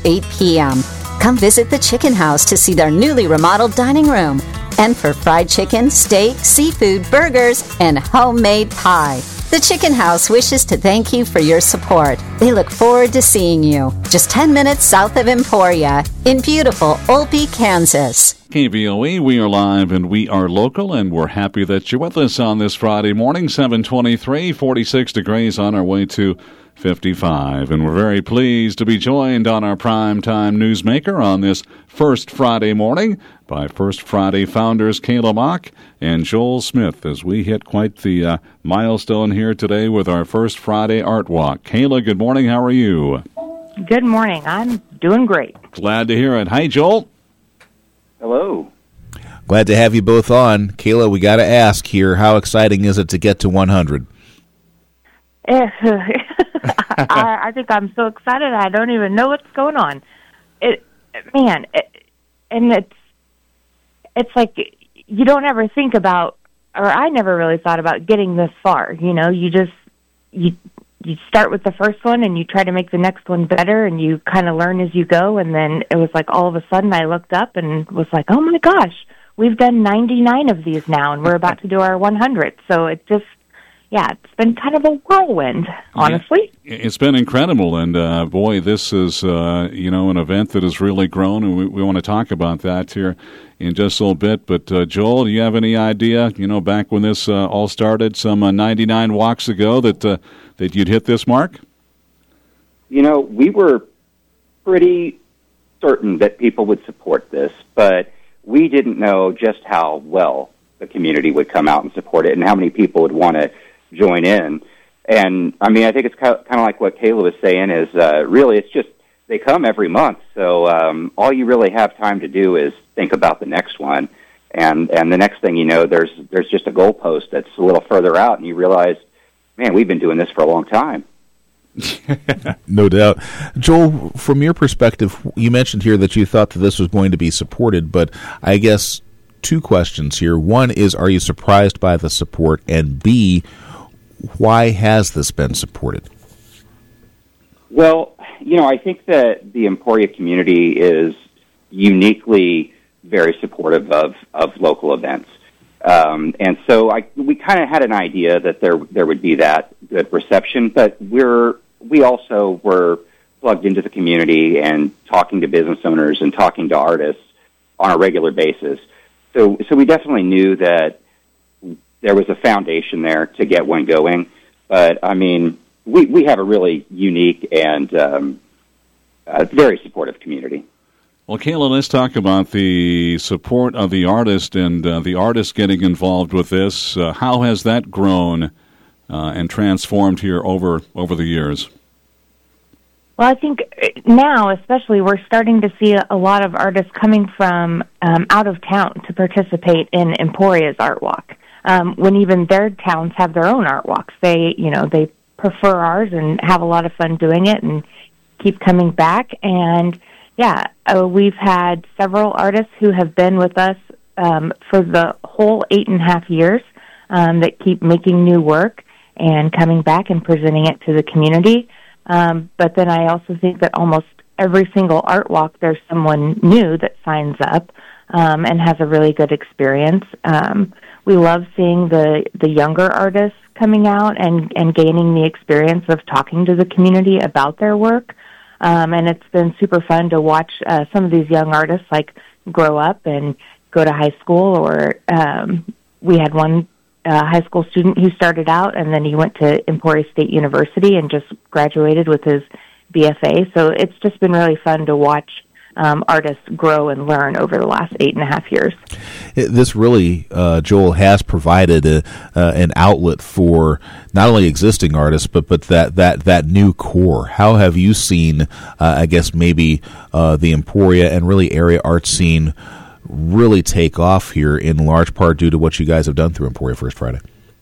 8 p.m. Come visit the Chicken House to see their newly remodeled dining room. And for fried chicken, steak, seafood, burgers, and homemade pie. The Chicken House wishes to thank you for your support. They look forward to seeing you just 10 minutes south of Emporia in beautiful Olpe, Kansas. KVOE, we are live and we are local, and we're happy that you're with us on this Friday morning, 7:23, 46 degrees on our way to 55. And we're very pleased to be joined on our primetime newsmaker on this first Friday morning by First Friday founders Kayla Mock and Joel Smith as we hit quite the milestone here today with our First Friday Art Walk. Kayla, good morning. How are you? Good morning. I'm doing great. Glad to hear it. Hi, Joel. Hello. Glad to have you both on. Kayla, we got to ask here, how exciting is it to get to 100? I think I'm so excited I don't even know what's going on. It's like you don't ever think about, or I never really thought about getting this far. You know, you start with the first one and you try to make the next one better, and you kind of learn as you go. And then it was like all of a sudden I looked up and was like, oh my gosh, we've done 99 of these now, and we're about to do our 100th. So it just, it's been kind of a whirlwind, honestly. Yeah, it's been incredible, and boy, this is, an event that has really grown, and we want to talk about that here in just a little bit. But, Joel, do you have any idea, back when this all started some 99 walks ago that you'd hit this mark? We were pretty certain that people would support this, but we didn't know just how well the community would come out and support it and how many people would want to join in. And I mean, I think it's kind of like what Kayla was saying is really it's just they come every month. So all you really have time to do is think about the next one. And the next thing you know, there's just a goalpost that's a little further out, and you realize, man, we've been doing this for a long time. No doubt. Joel, from your perspective, you mentioned here that you thought that this was going to be supported, but I guess two questions here. One is, are you surprised by the support? And B, why has this been supported? Well, I think that the Emporia community is uniquely very supportive of local events. And so we kind of had an idea that there would be that good reception, but we also were plugged into the community and talking to business owners and talking to artists on a regular basis. So we definitely knew that there was a foundation there to get one going. But, I mean, we have a really unique and very supportive community. Well, Kayla, let's talk about the support of the artist and the artist getting involved with this. How has that grown and transformed here over the years? Well, I think now, especially, we're starting to see a lot of artists coming from out of town to participate in Emporia's Art Walk. When even their towns have their own art walks, they prefer ours and have a lot of fun doing it and keep coming back. And we've had several artists who have been with us for the whole 8.5 years that keep making new work and coming back and presenting it to the community. But then I also think that almost every single art walk, there's someone new that signs up and has a really good experience. We love seeing the younger artists coming out and gaining the experience of talking to the community about their work. And it's been super fun to watch some of these young artists grow up and go to high school, or we had one high school student who started out and then he went to Emporia State University and just graduated with his BFA. So it's just been really fun to watch artists grow and learn over the last 8.5 years. This really, Joel, has provided an outlet for not only existing artists, but that new core. How have you seen, I guess, maybe the Emporia and really area art scene really take off here, in large part due to what you guys have done through Emporia First Friday?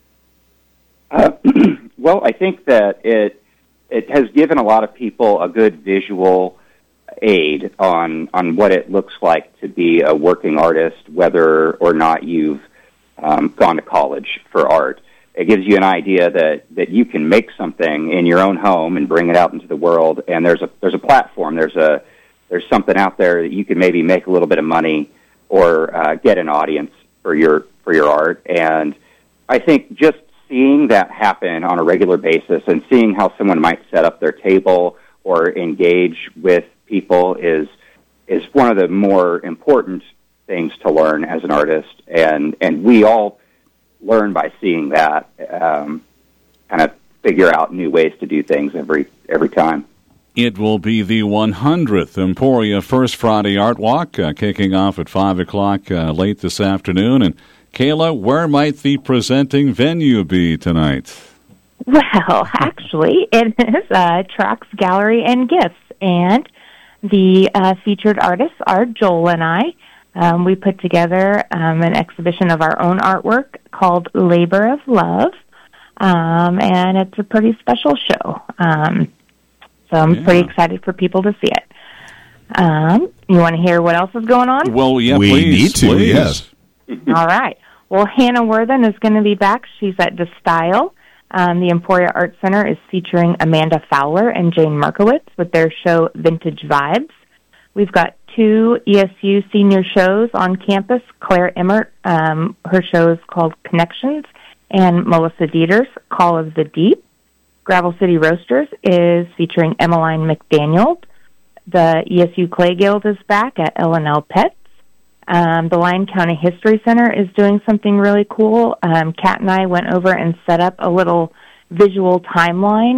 Well, I think that it has given a lot of people a good visual aid on what it looks like to be a working artist, whether or not you've gone to college for art. It gives you an idea that you can make something in your own home and bring it out into the world, and there's a platform, there's a there's something out there that you can maybe make a little bit of money or get an audience for your art. And I think just seeing that happen on a regular basis and seeing how someone might set up their table or engage with people is one of the more important things to learn as an artist. And we all learn by seeing that, kind of figure out new ways to do things every time. It will be the 100th Emporia First Friday Art Walk, kicking off at 5 o'clock late this afternoon. And Kayla, where might the presenting venue be tonight? Well, actually, it is Trox Gallery and Gifts, and the featured artists are Joel and I. We put together an exhibition of our own artwork called Labor of Love, and it's a pretty special show. So I'm pretty excited for people to see it. You want to hear what else is going on? Well, yeah, we please, need to, please. yes. All right. Well, Hannah Worthen is going to be back. She's at The Style. The Emporia Art Center is featuring Amanda Fowler and Jane Markowitz with their show Vintage Vibes. We've got 2 ESU senior shows on campus. Claire Emmert, her show is called Connections, and Melissa Dieters, Call of the Deep. Gravel City Roasters is featuring Emmeline McDaniel. The ESU Clay Guild is back at L&L Pets. The Lyon County History Center is doing something really cool. Kat and I went over and set up a little visual timeline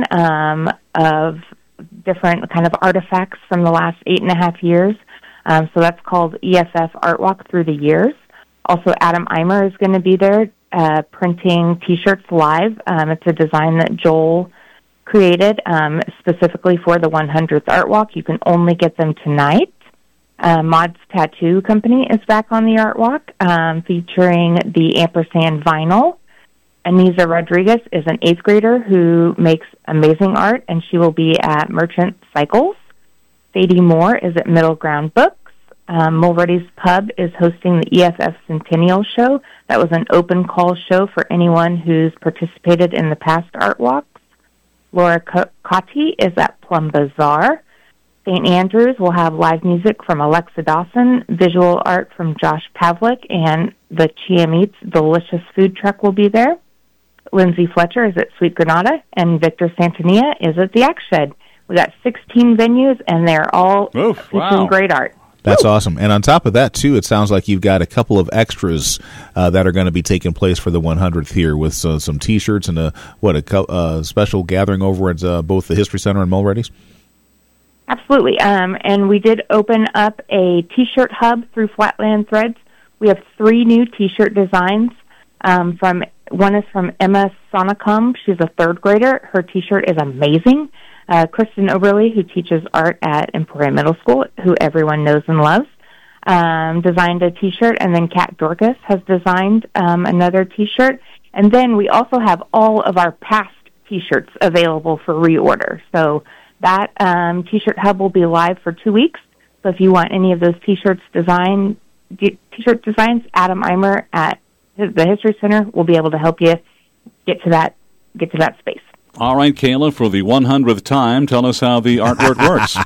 of different kind of artifacts from the last 8.5 years. So that's called EFF Art Walk Through the Years. Also, Adam Eimer is going to be there printing T-shirts live. It's a design that Joel created specifically for the 100th Art Walk. You can only get them tonight. Mod's Tattoo Company is back on the Art Walk, featuring the Ampersand vinyl. Anisa Rodriguez is an 8th grader who makes amazing art, and she will be at Merchant Cycles. Sadie Moore is at Middle Ground Books. Mulready's Pub is hosting the EFF Centennial Show. That was an open call show for anyone who's participated in the past Art Walks. Laura Cotti is at Plum Bazaar. St. Andrews will have live music from Alexa Dawson, visual art from Josh Pavlik, and the Chia Meats Delicious Food Truck will be there. Lindsay Fletcher is at Sweet Granada, and Victor Santania is at the Axe Shed. We got 16 venues, and they're all featuring great art. That's awesome. And on top of that, too, it sounds like you've got a couple of extras that are going to be taking place for the 100th here with some T-shirts and a special gathering over at both the History Center and Mulready's? Absolutely. And we did open up a T-shirt hub through Flatland Threads. We have 3 new T-shirt designs. One is from Emma Sonicum. She's a 3rd grader. Her T-shirt is amazing. Kristen Oberle, who teaches art at Emporia Middle School, who everyone knows and loves, designed a T-shirt. And then Kat Dorcas has designed another T-shirt. And then we also have all of our past T-shirts available for reorder. So that T-shirt hub will be live for 2 weeks. So if you want any of those T-shirt designs, Adam Eimer at the History Center will be able to help you get to that space. All right, Kayla, for the 100th time, tell us how the artwork works.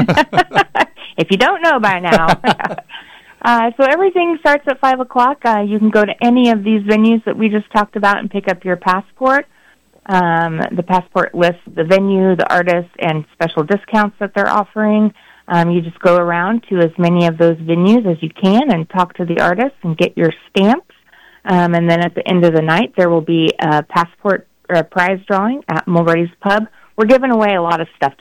If you don't know by now. So everything starts at 5 o'clock. You can go to any of these venues that we just talked about and pick up your passport. The passport lists the venue, the artist, and special discounts that they're offering. You just go around to as many of those venues as you can and talk to the artists and get your stamps. And then at the end of the night, there will be a passport or a prize drawing at Mulready's Pub. We're giving away a lot of stuff.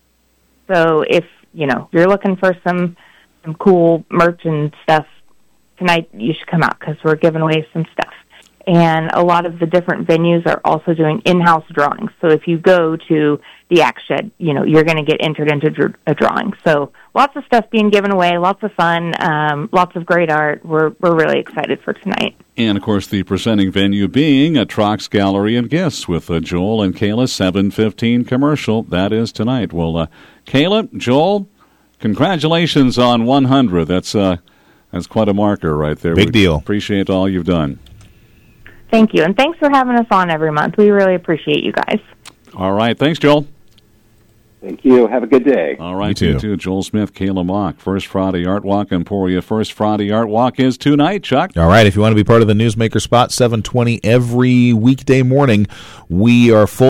So if, you're looking for some cool merch and stuff, tonight you should come out because we're giving away some stuff. And a lot of the different venues are also doing in-house drawings. So if you go to the Axe Shed, you're going to get entered into a drawing. So lots of stuff being given away, lots of fun, lots of great art. We're really excited for tonight. And, of course, the presenting venue being a Trox Gallery and Gifts with Joel and Kayla, 7:15 commercial. That is tonight. Well, Kayla, Joel, congratulations on 100. That's quite a marker right there. Big deal. Appreciate all you've done. Thank you, and thanks for having us on every month. We really appreciate you guys. All right. Thanks, Joel. Thank you. Have a good day. All right, You you too. too. Joel Smith, Kayla Mock. First Friday Art Walk Emporia. First Friday Art Walk is tonight, Chuck. All right, if you want to be part of the Newsmaker Spot, 7:20 every weekday morning, we are full.